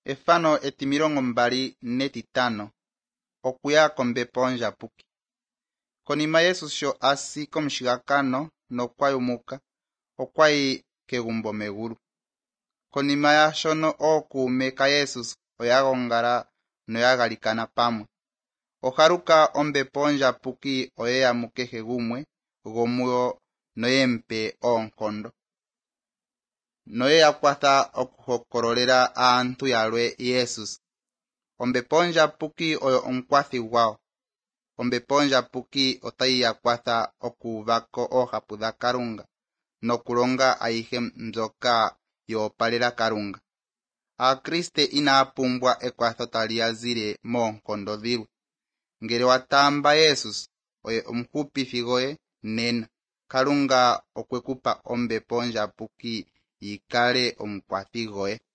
Efano etimilongo mbali netitano okuya kombepo ondjapuki. Konima Yesu sho asi komushigakano nokwayumuka okwayi kegumbo megulu. Konima ya shono ookuume ka Yesu oya gongala noya galikana pamwe. Ohaluka ombepo ondjapuki oyeya mu kehe gumwe gomuyo noyempe oonkondo. Noyeya kwatha okuhokololela aantu yalwe Yesu. Ombepo ondjapuki oyo omukwathi gwawo. Ombepo ondjapuki otayi ya kwatha okuuvako oohapu dha Kalunga nokulonga ayihe mbyoka yoopalela Kalunga. Aakriste inaya pumbwa ekwatho tali yazile moonkondo dhilwe. Ngele wa taamba Yesu oye omuhupithi goye, nena Kalunga okwekupa ombepo ondjapuki yikale omukwathi goye.